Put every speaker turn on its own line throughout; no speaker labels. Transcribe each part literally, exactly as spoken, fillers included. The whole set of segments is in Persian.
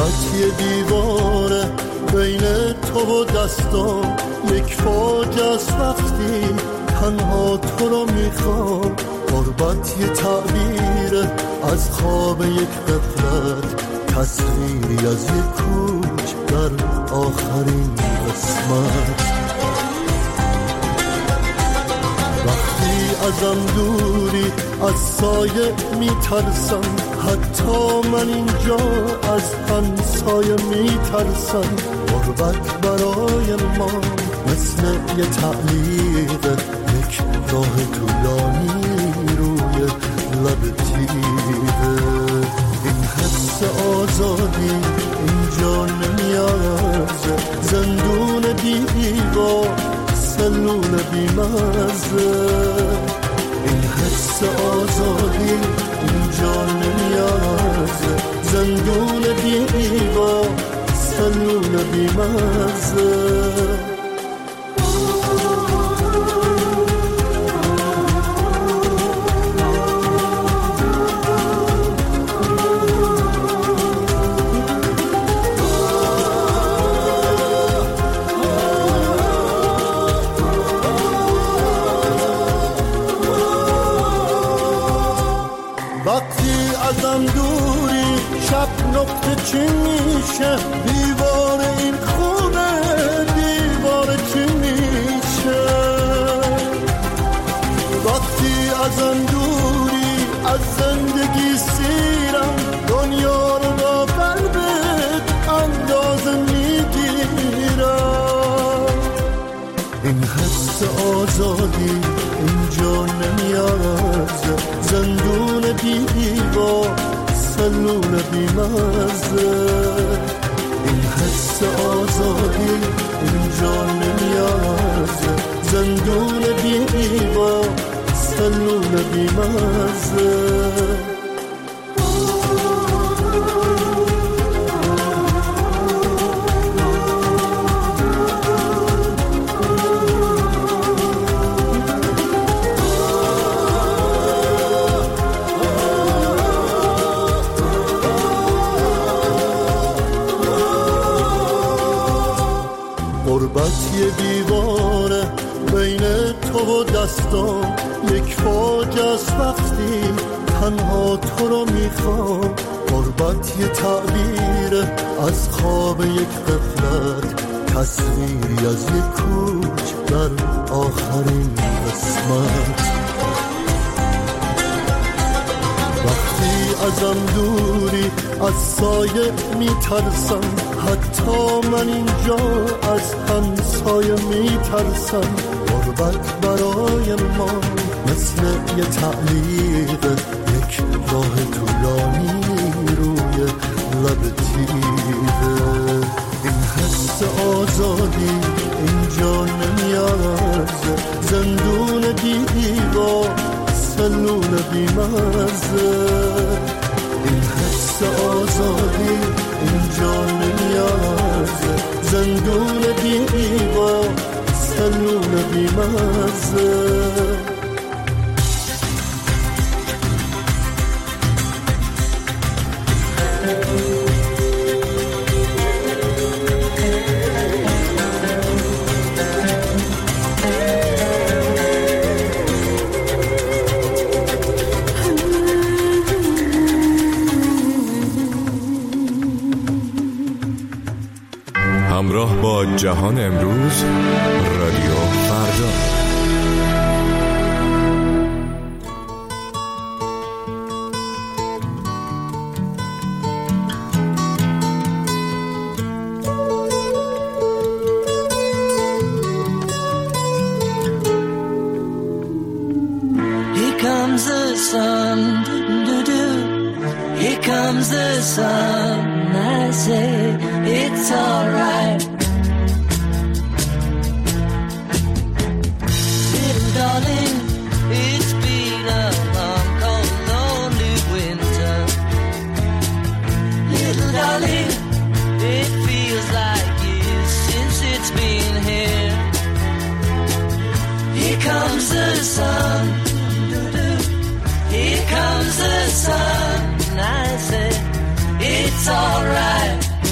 غربت یه دیواره بین تو و دستام، یک فاجعه است وقتی تنها تو رو میخوام. غربت یه تعبیره از خواب یک غفلت، تصویری از یک کوچ در آخرین قسمت. وقتی ازم دوری از سایه میترسم، حتی من اینجا از همسایه میترسم. غربت برای ما مثل یه تعلیق، یک راه طولانی روی لب تیره. این حس آزادی اینجا نمیارزه، زندون دیوار سلول بیمزه. این حس آزادی اینجا نمیارزه، زندون دیوار سلول بیمزه. نقطه چی میشه دیوار این خونه، دیوار چی میشه وقتی ازم دوری از زندگی سیرم. دنیا رو با قلبت اندازه میگیرم. این حس آزادی اینجا نمیارزه، زندون دیوار سلول بیمزه. این حس آزادی اینجا نمیارزه، زندون دیوار سلول بیمزه. غربت یه دیواره بین تو و دستام، یک فاجعه است وقتی تنها تو رو میخوام. غربت یه تعبیره از خواب یک غفلت، تصویری از یک کوچ در آخرین قسمت. وقتی ازم دوری از سایه میترسم، حتی من اینجا از همسایه میترسم. غربت برای ما مثل یه تعلیق، یک راه طولانی روی لب تیره. این حس آزادی اینجا نمیارزه، زندون دیوار سلول بیمزه. این حس آزادی اینجا نمیارزه، زندون دیوار سلول بیمزه.
همراه با جهان امروز، رادیو فردا.
Here comes the sun, do-do-do. Here comes the sun, I say it's alright. Little darling, it's been a long, cold, lonely winter. Little darling, it feels like years since it's been here. Here comes the sun, doo-doo. Here comes the sun, I say it's alright.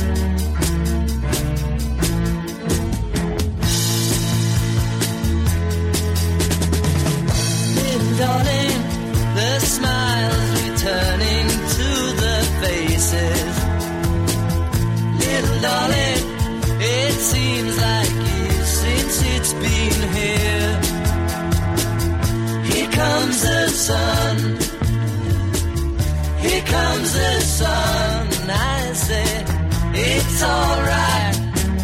it's been here. Here comes the sun. Here comes the sun. I say it's all right.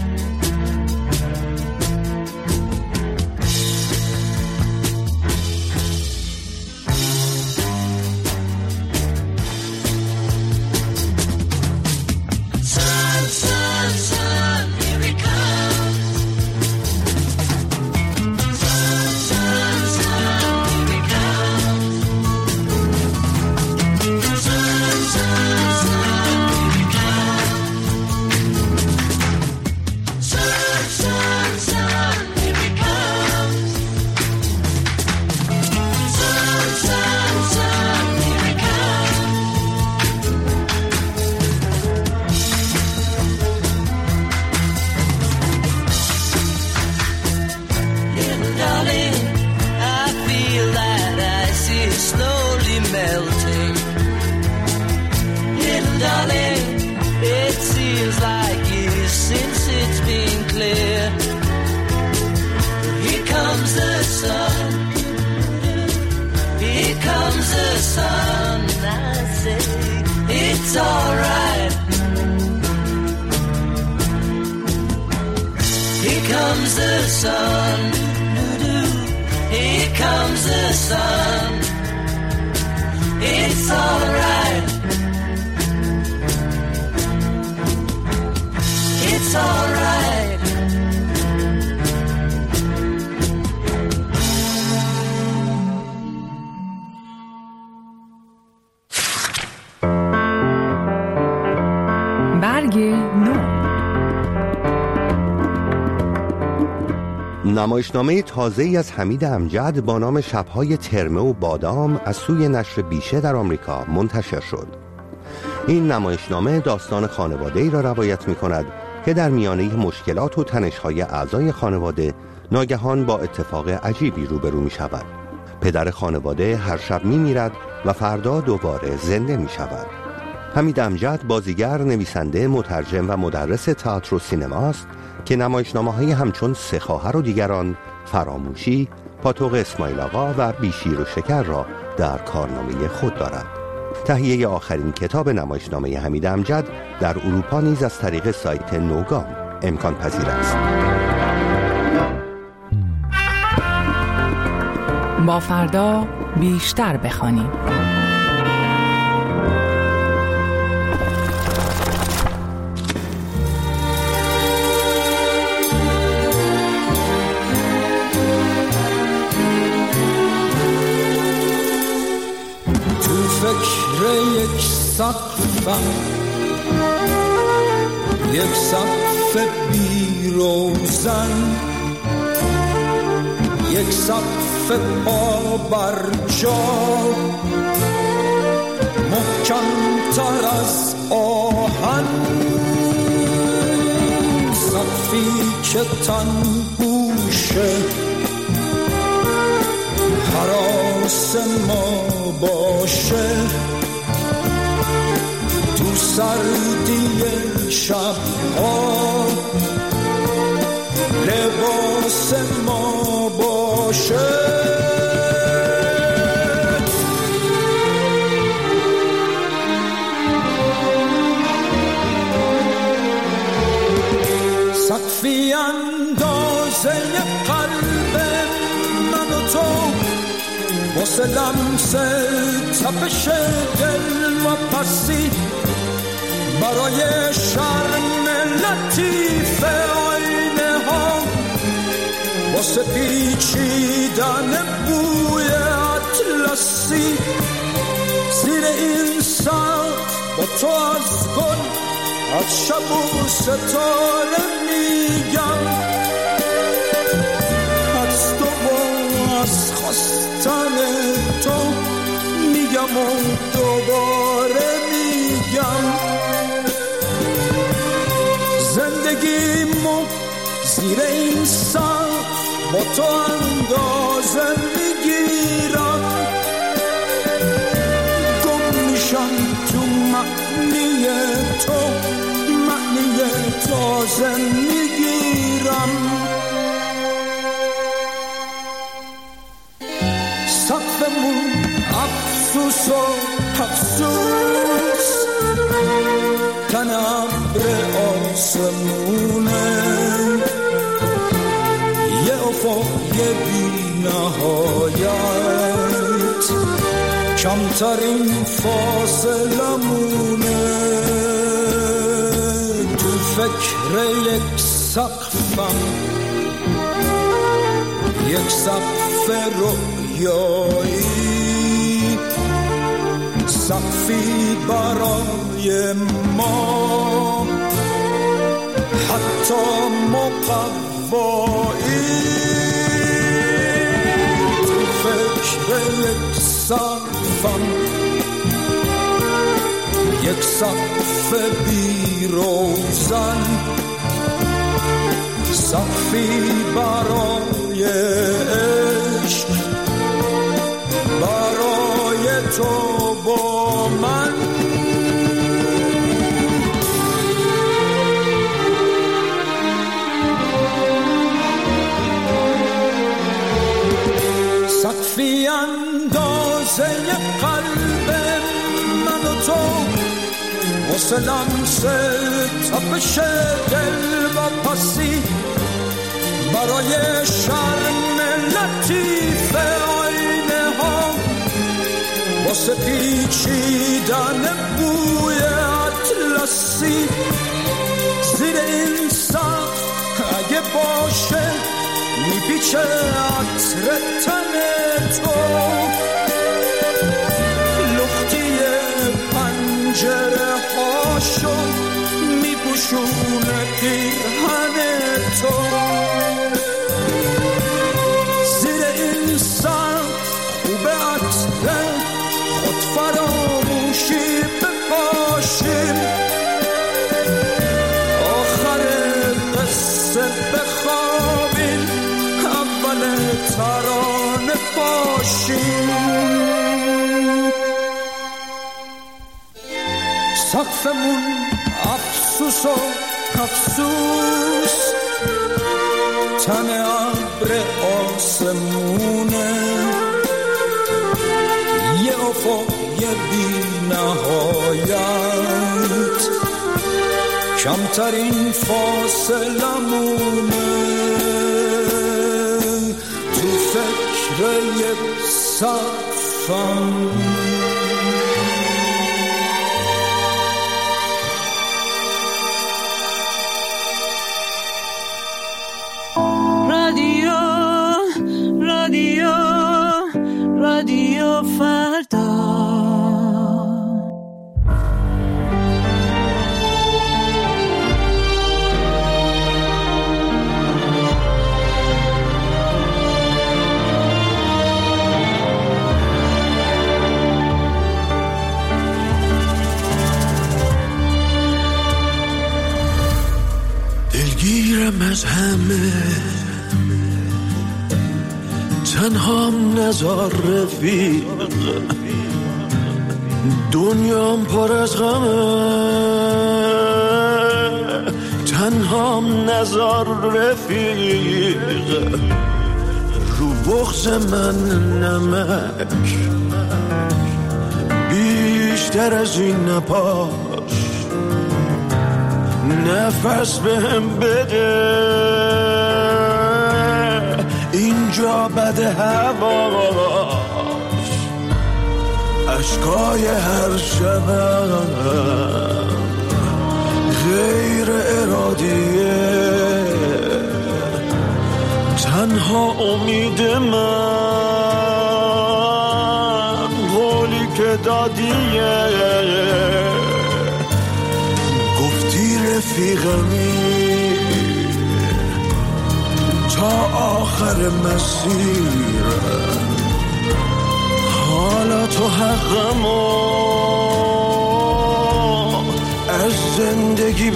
نمایشنامه تازه‌ای از حمید امجد با نام شب‌های ترمه و بادام از سوی نشر بیشه در آمریکا منتشر شد. این نمایشنامه داستان خانواده‌ای را روایت می‌کند که در میانه مشکلات و تنش‌های اعضای خانواده ناگهان با اتفاق عجیبی روبرو می‌شود. پدر خانواده هر شب می‌میرد و فردا دوباره زنده می‌شود. حمید امجد بازیگر، نویسنده، مترجم و مدرس تئاتر و سینما است که نمایشنامه‌های همچون سه خواهر و دیگران، فراموشی، پاتوق اسماعیل آقا و بیشیر و شکر را در کارنامه خود دارد. تهیه آخرین کتاب نمایشنامه حمید امجد در اروپا نیز از طریق سایت نوگام امکان پذیر است.
با فردا بیشتر بخوانیم.
یک سقفم، یک سقف بی روزن، یک سقف پا بر جا، محکم تر از آهن، سقفی که تن گوشه هراس ما باشه، تو سردی شب‌ها لباس ما باشه. سقفی اندازه قلب من و تو، واسه لمس تپش دل و پسی، برای شرم لطیف آینه ها، واسه پیچیدن بوی اطلسی، زیر این سقف با تو از گل، از شب و ستاره میگم، از تو و از خواستن تو میگم و دوباره میگم، زندگیمو زیر این سقف با تو اندازه میگیرم، گم میشم تو معنی تو، معنی تازه میگیرم. تو افسوس تن ابر آسمونه یه افق یه بی نهایت کمترین فاصلمونه تو فکر یک سقفم یک سقف رویایی سقفی برای ما حتی مقوایی تو فکر یک سقفم یک سقف بی روزن سقفی برای عشق برای تو با من سقفی اندازه قلب من و تو واسه لمس تپش دل و پسی برای شرم لطیف آینه ها واسه پیچیدن بوی اطلسی زیر این سقف اگه باشه میپیچه عطر تن تو لختی پنجره هاشو میپوشونه پیرهن تو زیر این سقف خوبه عطر خود فراموشی بپاشیم آخر قصه بخوابیم اول ترانه باشیم سقفمون افسوس و افسوس تن ابر آسمونه یه افق یه بی نهایت کمترین فاصلمونه تو فکر یک سقفم
رادیو فردا
دلگیرم از همه تنهام نزار رفیق دنیام پر از غمه تنهام نزار رفیق رو بغض من نمک بیشتر از این نپاش نفس بهم بده اینجا بد هواش اشکای هر شبم غیر ارادیه تنها امید من قولی که دادیه گفتی رفیقمی تا آخر مسیر حالا تو حقمو از زندگی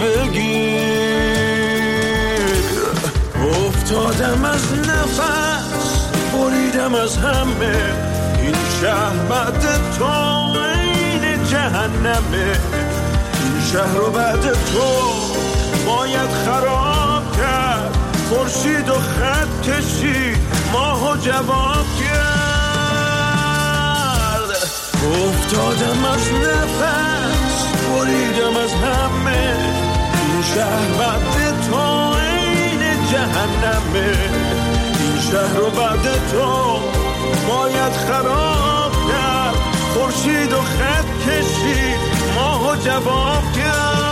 بگیر افتادم از نفس بریدم از همه این شهر بعد تو این جهنمه این شهر رو بعد تو باید خراب کرد خورشید و خط کشید ماهو جواب کرد افتادم از نفس بریدم از همه این شهر بعد تو این جهنمه این شهر رو بعد تو باید خراب کرد خورشید و خط کشید ماه و جواب کرد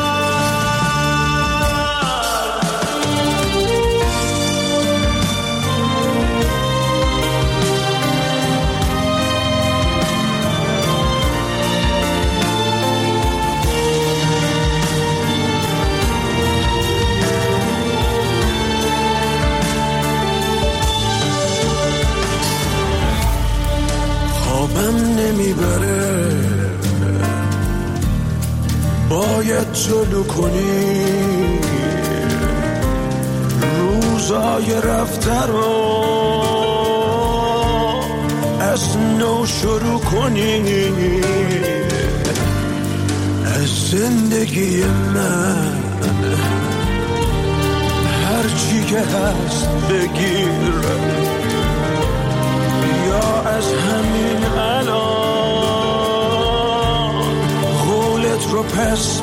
خوابم نمیبره باید جلو کنی روزای رفته رو از نو شروع کنی از زندگی من هرچی که هست بگیر یا از همین الان قولت رو پس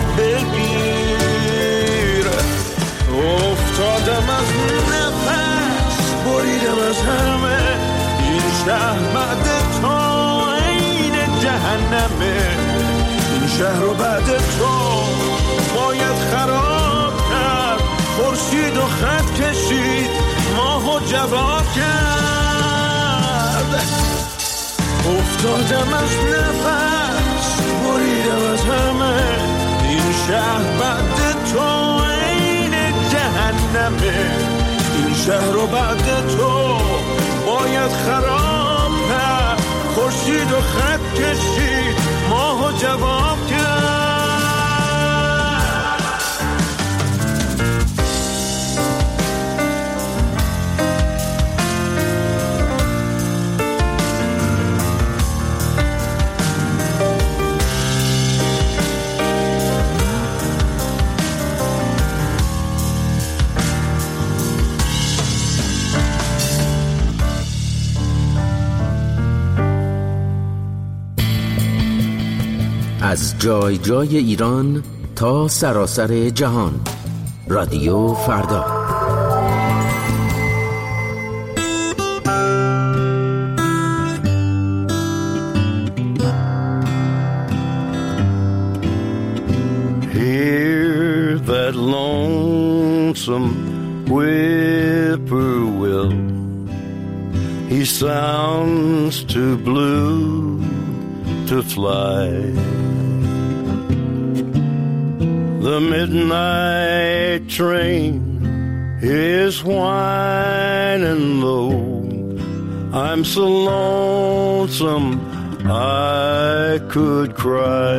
بگیر افتادم از نفس بریدم از همه این شهر بعد تو این جهنمه این شهر رو بعد تو باید خراب کرد خورشید و خط کشید ماه و جواب کرد افتادم از نفس بریدم از همه این شهر بعد تو این جهنمه این شهر رو بعد تو باید خراب کرد خورشید و خط کشید ماه و جواب کرد
از جای جای ایران تا سراسر جهان رادیو فردا.
Hear that lonesome whippoorwill, he sounds too blue to fly. The midnight train is whining low. I'm so lonesome I could cry.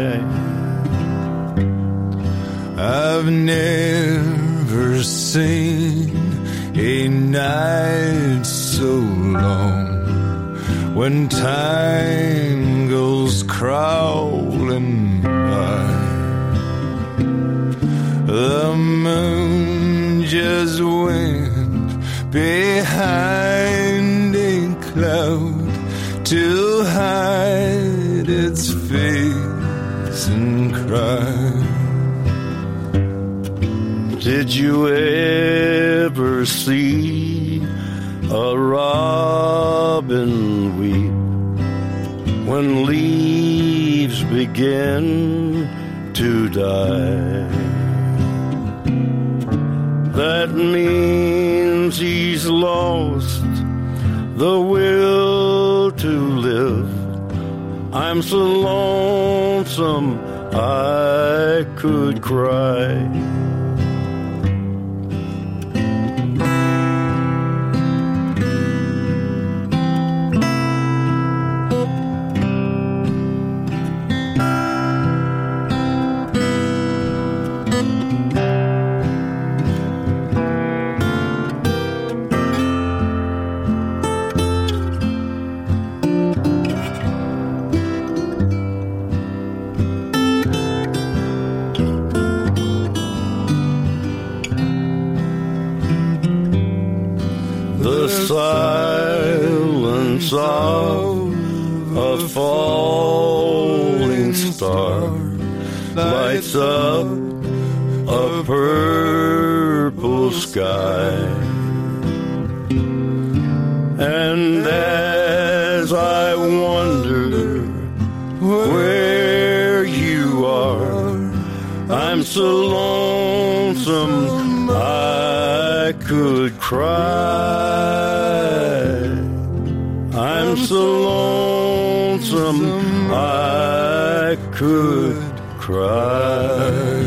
I've never seen a night so long when time goes crawling by. The moon just went behind a cloud to hide its face and cry. Did you ever see a robin weep when leaves begin to die? That means he's lost the will to live. I'm so lonesome I could cry. Silence of a fall
star lights up a purple sky. And as I wonder where you are, I'm so lonesome I could cry. I'm so lonesome I could cry.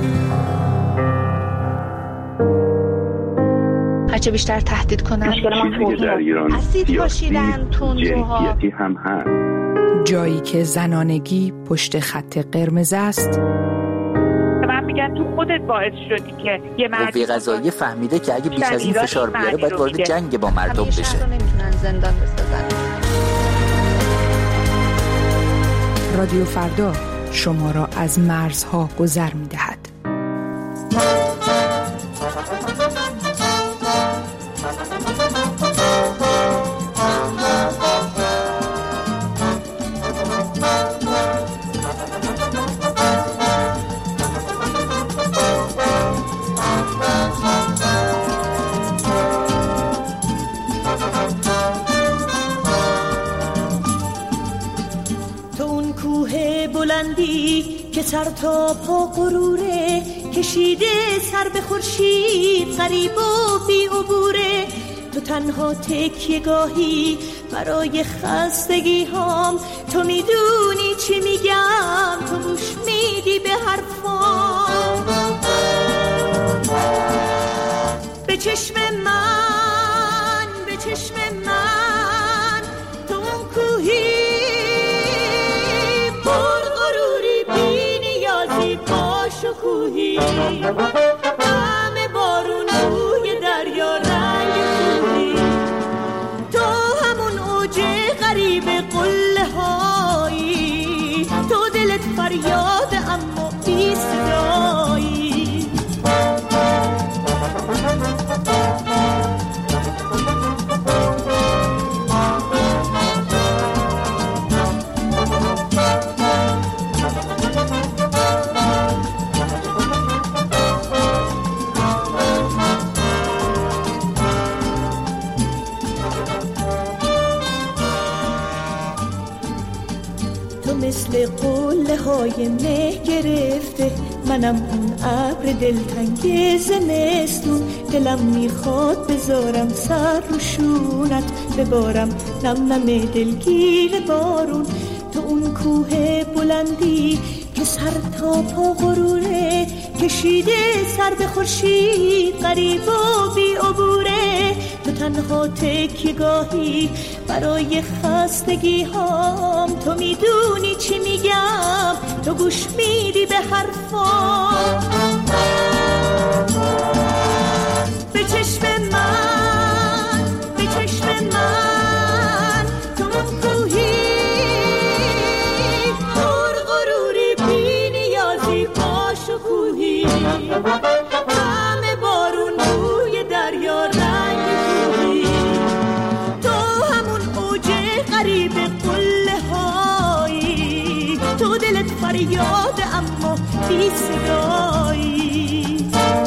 هرچه بیشتر تهدید کنن
مشکل ما در ایران
اسید پاشیدن تندروها
هم هست.
جایی که زنانگی پشت خط قرمز است.
من میگن تو خودت باعث شدی که یه مرد
قوه قضاییه فهمیده که اگه بیش از این فشار بیاره باید وارد جنگ با مردم بشه.
نمیتونن زندان بسازن.
رادیو فردا شما را از مرزها گذر می‌دهد.
که سر تا پا غروره کشیده سر به خورشید غریب و بی عبوره. تو تنها تکیه گاهی برای خستگی هام، تو میدونی چی میگم، تو گوش میدی به حرفام. به چشم من، به چشم من، تو اون کوهی شکوهی، همه بارون روی دریا رنگ کوهی، تو همون اوج غریب قله هایی، تو دلت فریاد اما بی صدایی. مثل قله های مه گرفته، منم اون ابر دلتنگ زمستون، دلم میخواد بذارم سر رو شونت، ببارم نم نم دلگیر بارون. تو اون کوه بلندی که سر تا پا غروره، کشیده سر به خورشید غریب و بی عبوره. تو تنها تکیه گاهی برای خستگی هام، تو میدونی چی میگم، تو گوش میدی به حرفام. به چشم من، به چشم من، تو اون کوهی پر غروری بی نیازی با شکوهی، همه بارون روی دریا رنگ کوهی، تو همون اوج غریب قله هایی، تو دلت فریاد اما بی صدایی.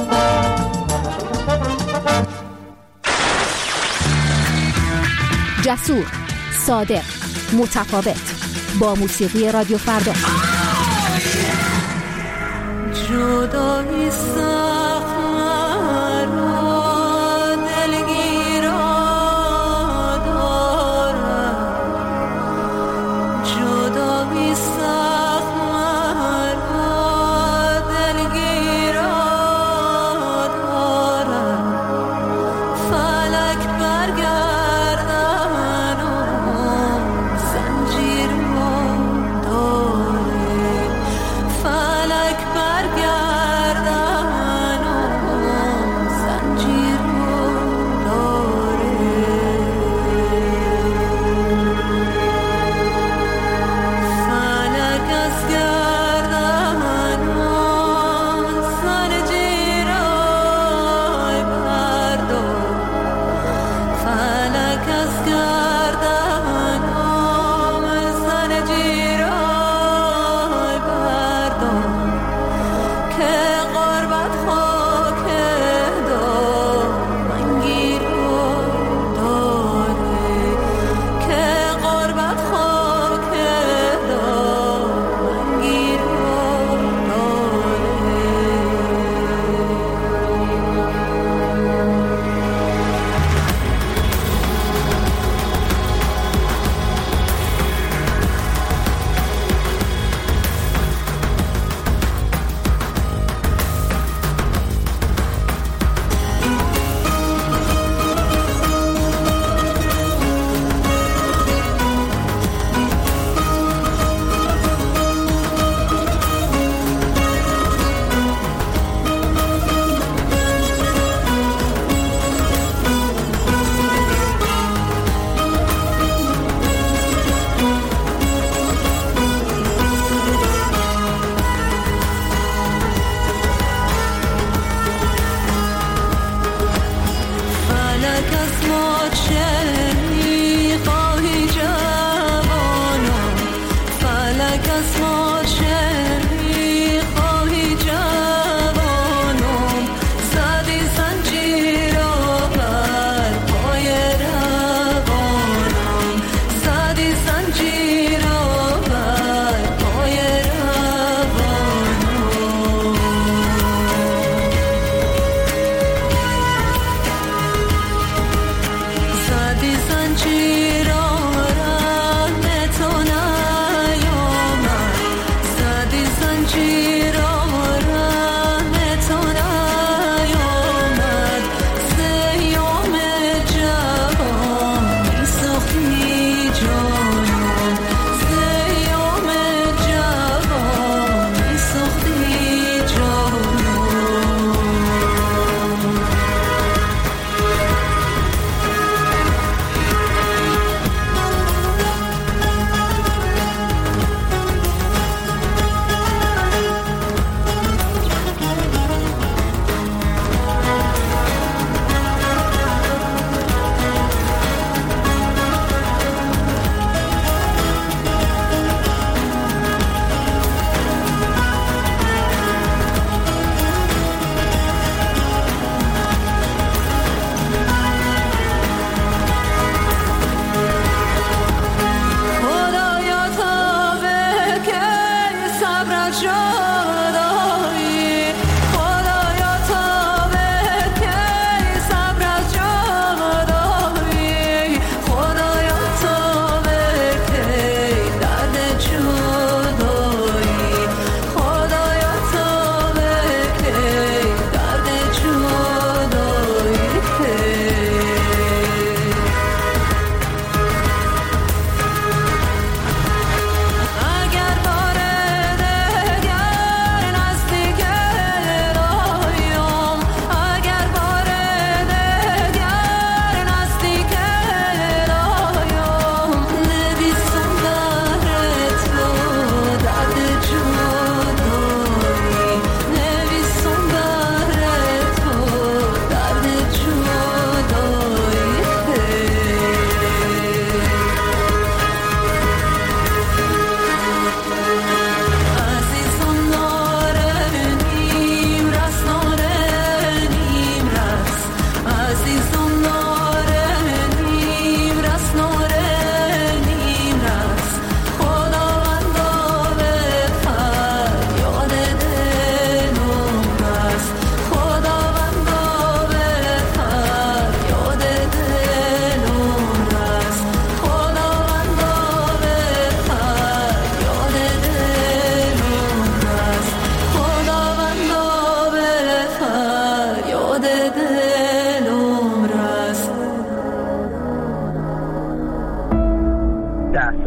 جسور، صادق، متفاوت، با موسیقی رادیو فردا.
جدایی سخت مرا دلگیرا دارد، جدایی سخت مرا دلگیرا دارد. فلک برگردن و زنجیر ما داره، فلک برگردن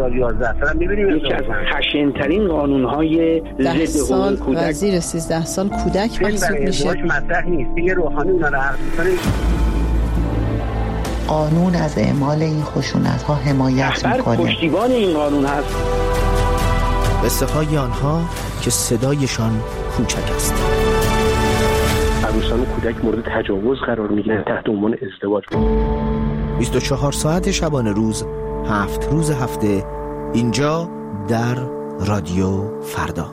سال یازده سال می‌بینیم یکی از خشن‌ترین قانون‌های ضد حقوق کودک
و زیر سیزده سال کودک محسوب میشه.
مطرح نیست دیگه، روحانی اونا رو حرف می‌کنه.
قانون از اعمال این خشونت‌ها حمایت می‌کنه.
پشتیبان این قانون هست.
قصه های آنها که صدایشان کوچک است.
عروسان و کودک مورد تجاوز قرار می‌گیرند تحت عنوان ازدواج.
بیست و چهار ساعت شبانه روز، هفت روز هفته، اینجا در رادیو فردا.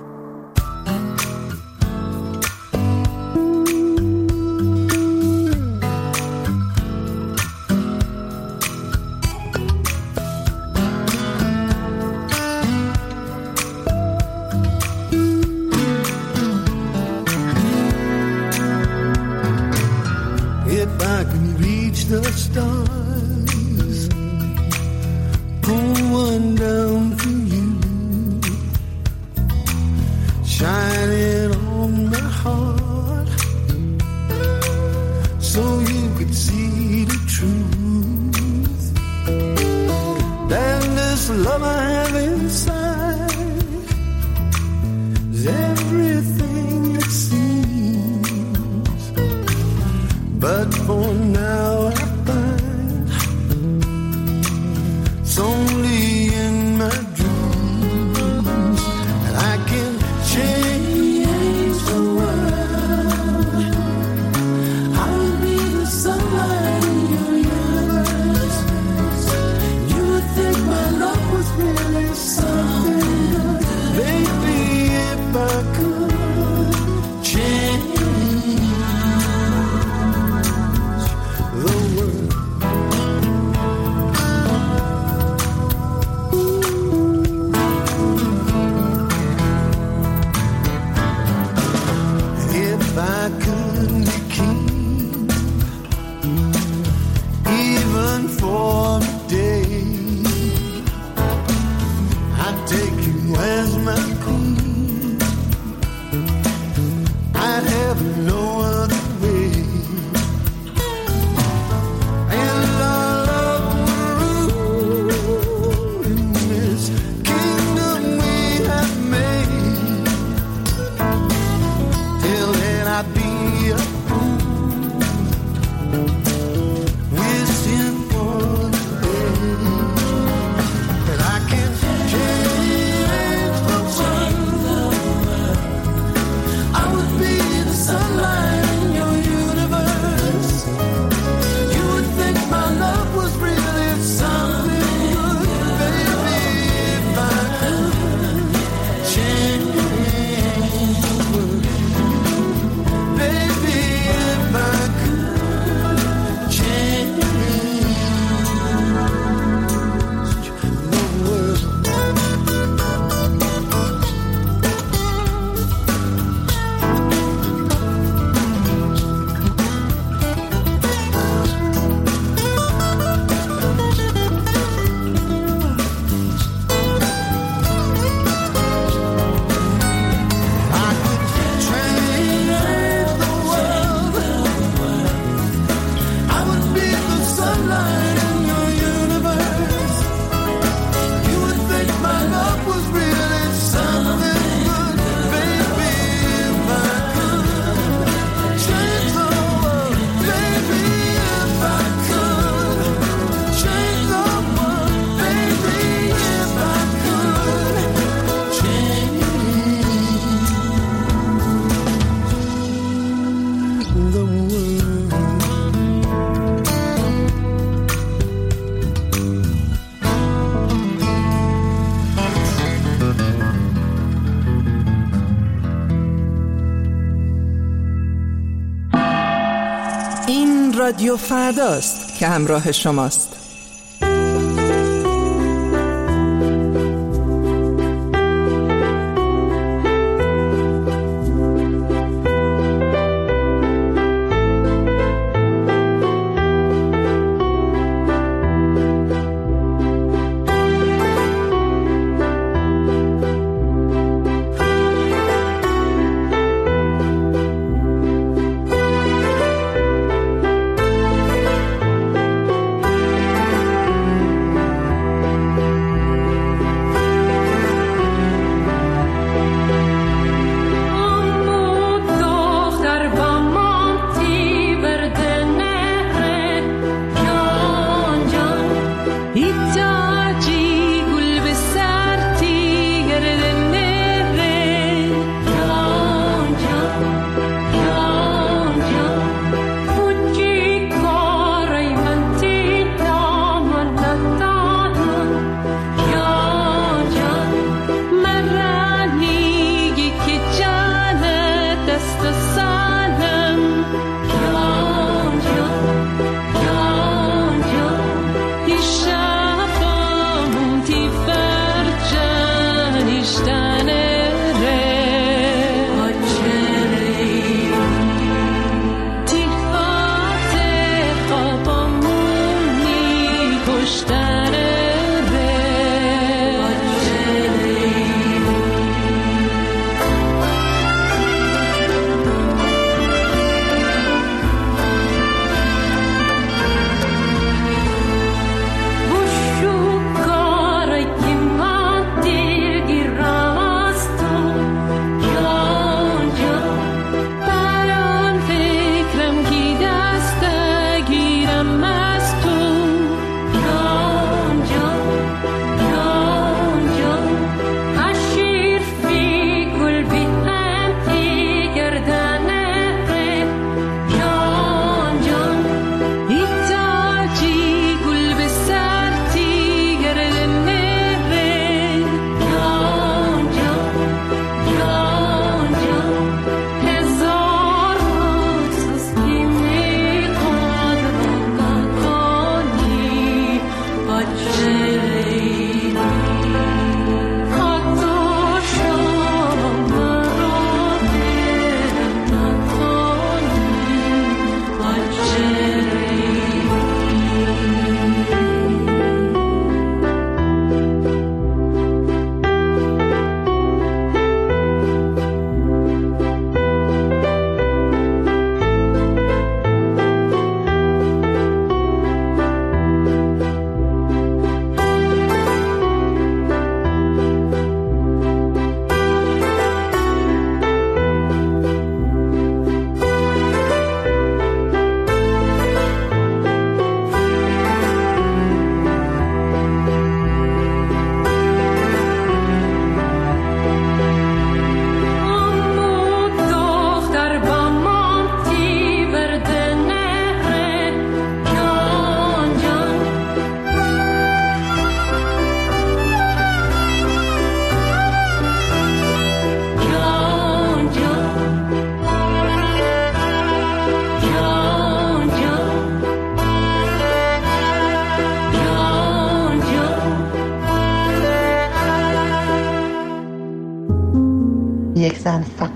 رادیو فرداست که همراه شماست.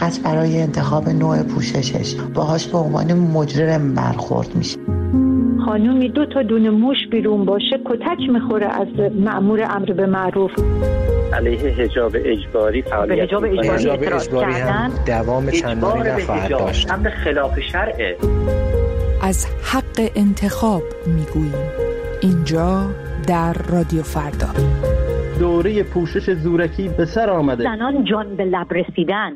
فقط برای انتخاب نوع پوششش باهاش به عنوان مجرم برخورد میشه.
خانومی دو تا دونه موش بیرون باشه کتک میخوره از مأمور امر به معروف.
علیه حجاب اجباری فعالیت
حجاب اجباری اعتراض کردن
دوام چندانی نخواهد داشت.
امر خلاف شرعه.
از حق انتخاب میگوییم اینجا در رادیو فردا.
دوره پوشش زورکی به سر آمده.
زنان جان به لب رسیدن.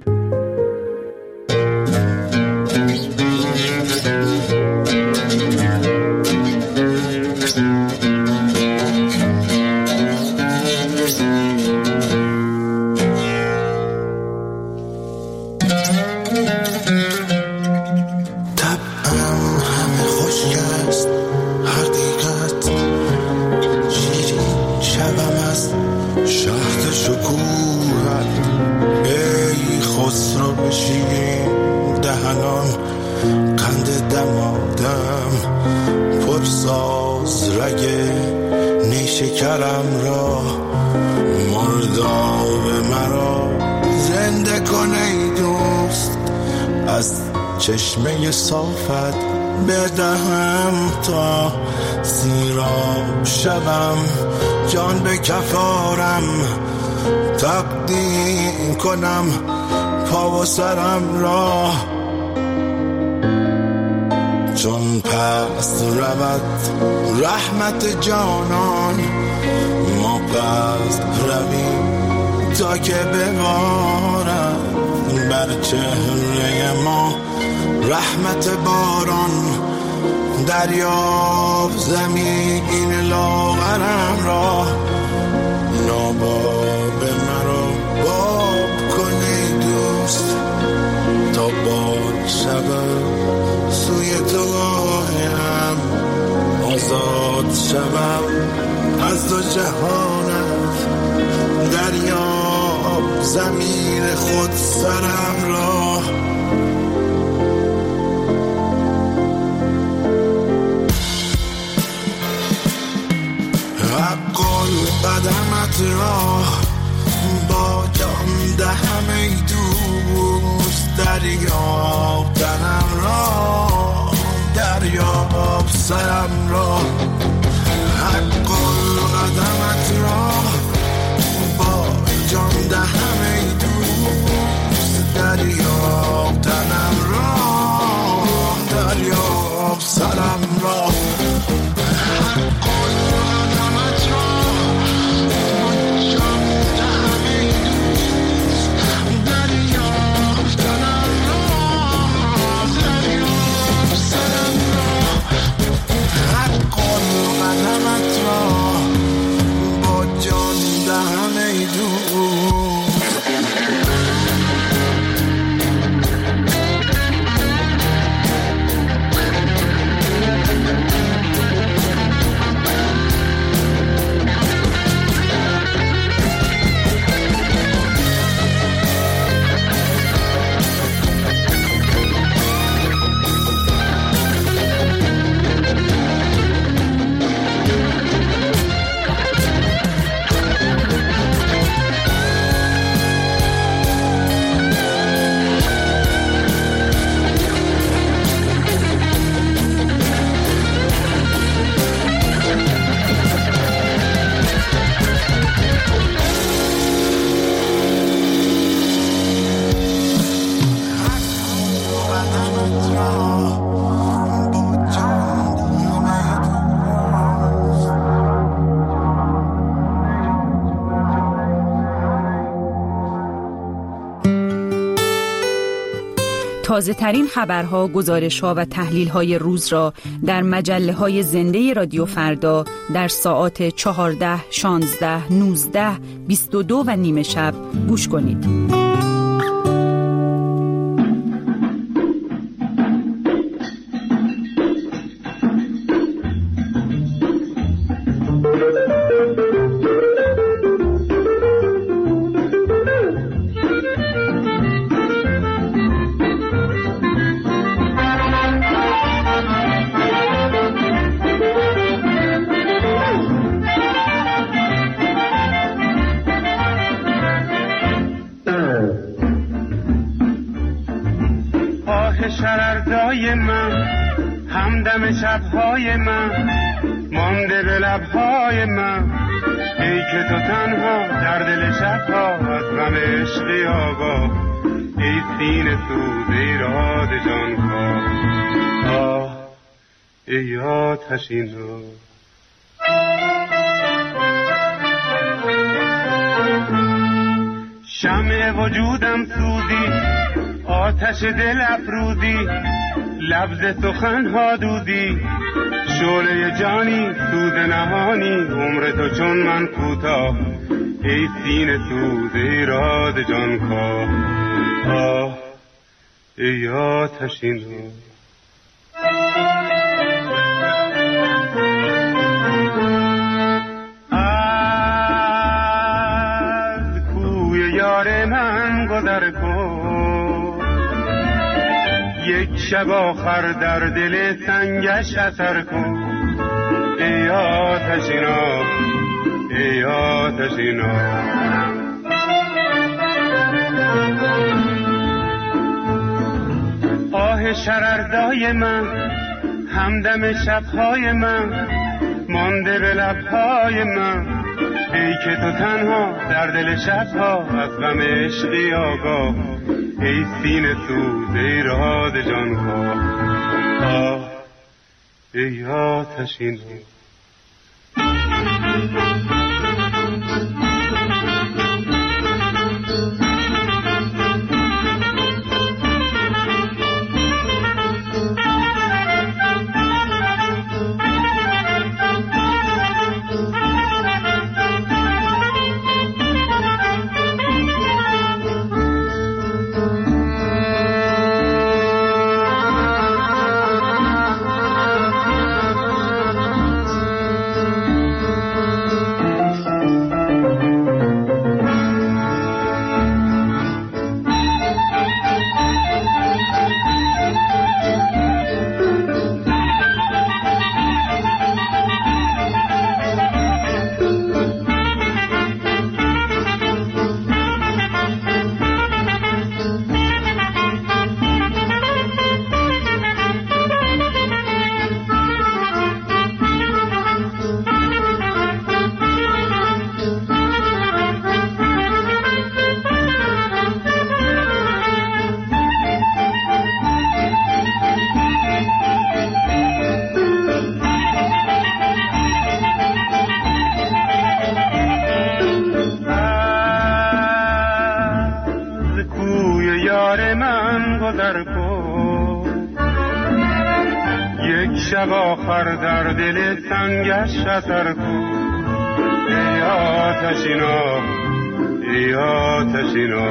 شکرم را مرداب مرا زنده کن ای دوست، از چشمه صافت بدهم تا سیراب شوم، جان به کفارم تقدیم کنم پا و سرم را، چون پس رود رحمت جانان ما پس رویم تا که ببارد بر چهره ما رحمت باران، دریاب زمین لاغرم را، ناباب مرا باب کن ای دوست تا بار شود سوی تو آیم، آزاد شوم از دو جهانت، دریاب زمین خود سرم را. حق قدمت را با جان دهم ای دوست، دریاب تنم را، دریاب سرم را. حق قدمت را با جان دهم ای دوست، دریاب تنم را، دریاب سرم را. حق قدمت را
تازه ترین خبرها، گزارش‌ها و تحلیل‌های روز را در مجله‌های زنده رادیو فردا در ساعات چهارده، شانزده، نوزده، بیست و دو و نیمه شب گوش کنید.
همدم شبهای من مانده به لبهای من، ای که تو تنها در دل شبها از غم عشقی آگاه، ای سینه سوز ایراد جان خواه، آه ای آتشین رو. شمع وجودم سوزی، آتش دل افروزی، لبز سخنها دودی، شعله جانی سوز نهانی، عمر تو چون من کوتاه، ای سینه سوز ایراد جان خواه، آه ای آتشین رو. من گذر کن یک شب آخر در دل سنگش اثر کن، ای آتشینا ای آتشینا. آه شرردای من همدم شبهای من مانده به لبهای من، ای که تو تنها در دل شبها از غم عشقی آگاه، ای سینه سوز ایراد جان خواه، آه ای آتشین رو. شب آخر در دل سنگش اثر کن، ای آتشینا ای آتشینا.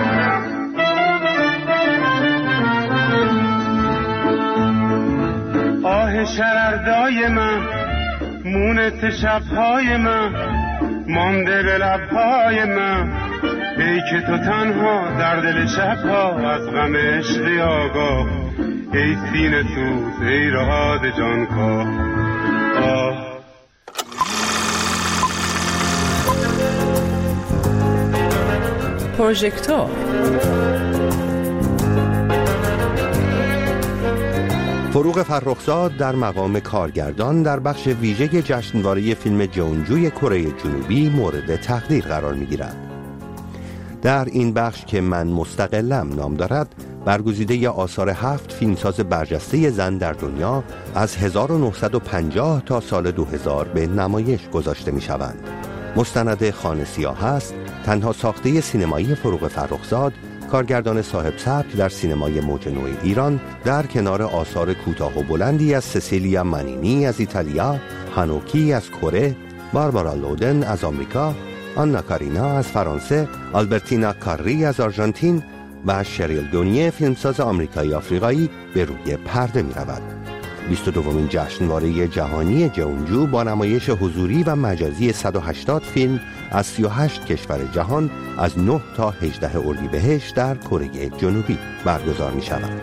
آه شرردای من مونت شبهای من مانده به لبهای من، ای که تو تنها در دل شبها از غم عشقی آگاه، ای سینه سوز ایراد جان خواه، آه.
پروژکتور
فروغ فرخزاد در مقام کارگردان در بخش ویژه جشنواره فیلم جونجوی کره جنوبی مورد تقدیر قرار می‌گیرد. در این بخش که من مستقلم نام دارد، برگزیده آثار هفت فیلمساز برجسته زن در دنیا از هزار و نهصد و پنجاه تا سال دو هزار به نمایش گذاشته می شوند. مستند خانه سیاه است، تنها ساخته سینمایی فروغ فرخزاد، کارگردان صاحب سبک در سینمای موج نو ایران، در کنار آثار کوتاه و بلندی از سسیلیا مانینی از ایتالیا، هانوکی از کره، باربارا لودن از آمریکا، آنا کارینا از فرانسه، آلبرتینا کاری از آرژانتین و شریل دونیه فیلمساز آمریکایی آفریقایی به روی پرده می رود. بیست و دومین جشنواره جهانی جونجو با نمایش حضوری و مجازی صد و هشتاد فیلم از سی و هشت کشور جهان از نه تا هجده اردیبهشت در کره جنوبی برگزار می شود.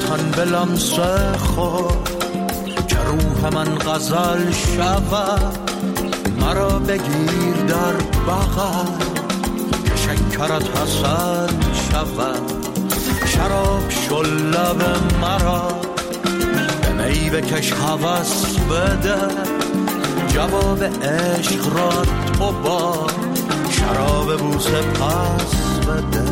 تن به لمس خود که روح من غزل شود. مرا بگیر در بغل که شکرت حسن شود. شراب شل لب مرا به می بکش هوس بده. جواب عشق را تو با شراب بوسه پس بده.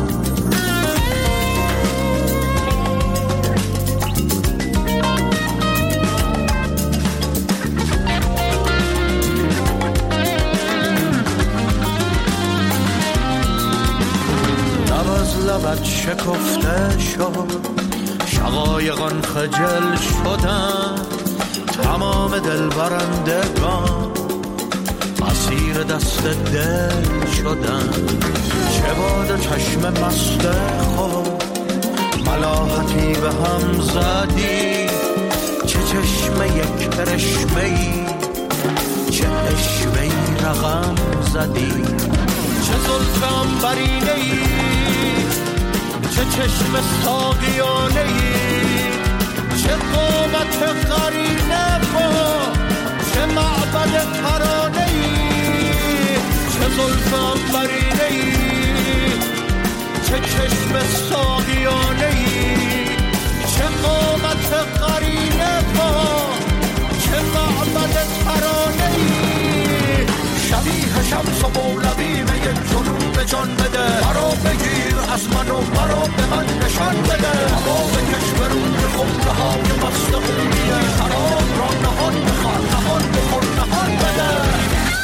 لبت شکفته شد، شقایقان خجل شدن. تمام دل برندگان اسیر دست دل شدن. چه باد چشم مست خود ملاحتی به هم زدی. چه چشم یک کرشمه‌ای، چه اشوه‌ای رقم زدی. چه زلف عنبرینه‌ای، چه چشم ساقیانه‌ای. چه قامت قرینه با، چه معبد ترانه‌ای. چه زلف عنبرینه‌ای، چه چشم ساقیانه‌ای. چه قامت قرینه با، چه معبد ترانه‌ای. شبیه شمس و مولوی به یک جنون به جان بده. مرا بگیر از من و مرا به من نشان بده. هوا بکش به روی خمره های مست خونیه. خراب را نهان بخوار، نهان بخور، نهان بده.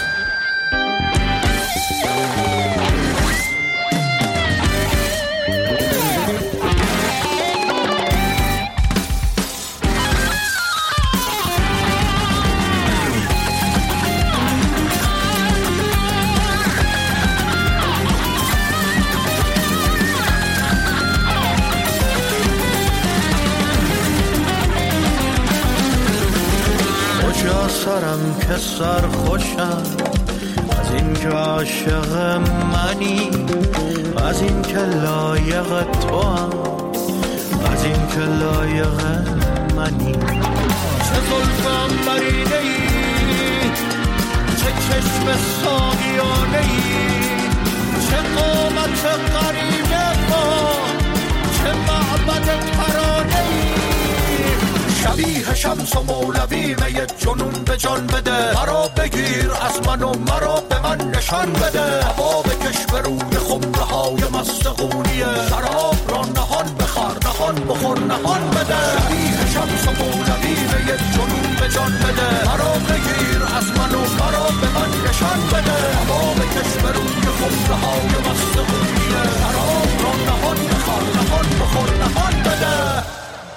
سرم که سر خوشم از این که عاشق منی. از این که لایق تو هم، از این که لایق منی. چه زلف عنبرینه‌ای، چه چشم ساقیانه‌ای. چه قامت قرینه با، چه معبد ترانه‌ای. شبیه شمس و مولوی می جنون به جان بده. مرا بگیر از من و مرا به من نشان بده. هوا بکش به روی خمره های مست خونیه. شراب را نهان بخور، نهان بخور، نهان بده. شبیه شمس و مولوی می جنون به جان بده. مرا بگیر از من و مرا به من نشان بده. هوا بکش به روی خمره های مست خونیه. شراب را نهان بخور، نهان بخور، نهان بده.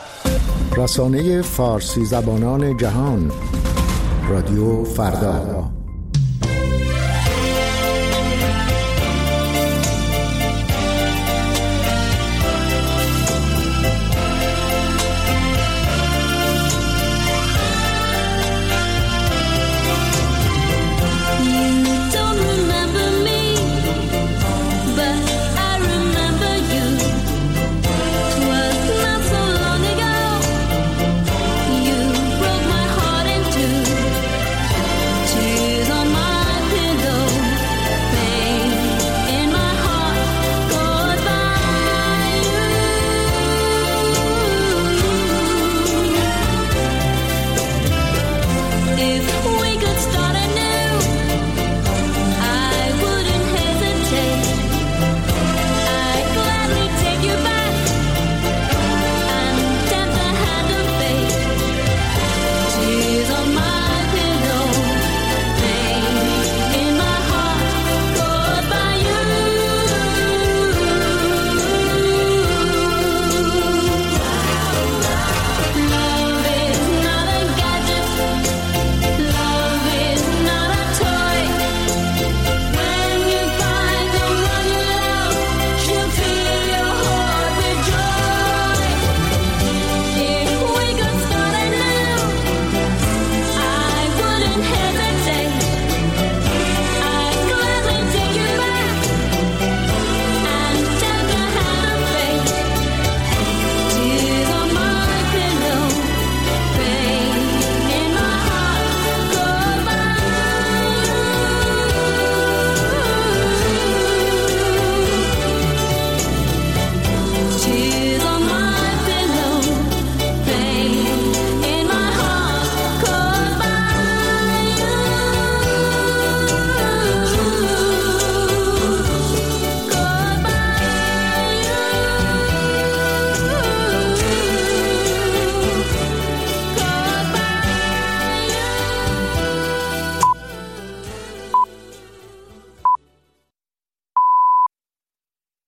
رسانه فارسی زبانان جهان، رادیو فردا.